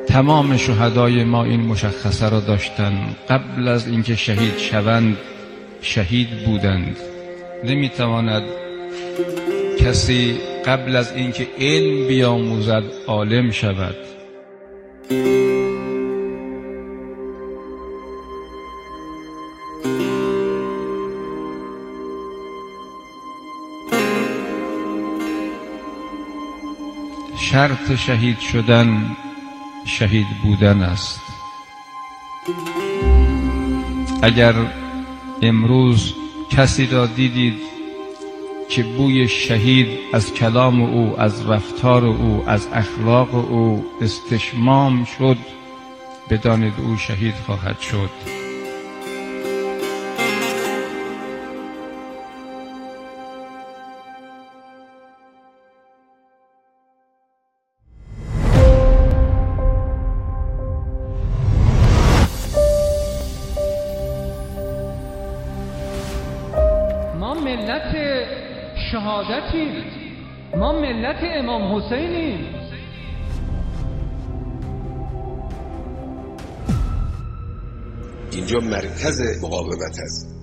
تمام شهدای ما این مشخصه را داشتند، قبل از اینکه شهید شوند شهید بودند. نمیتواند کسی قبل از اینکه علم بیاموزد عالم شود. شرط شهید شدن شهید بودن است. اگر امروز کسی را دیدید که بوی شهید از کلام او، از رفتار او، از اخلاق او استشمام شد، بدانید او شهید خواهد شد. ما ملت شهادتیم، ما ملت امام حسینیم. اینجا مرکز مقاومت است.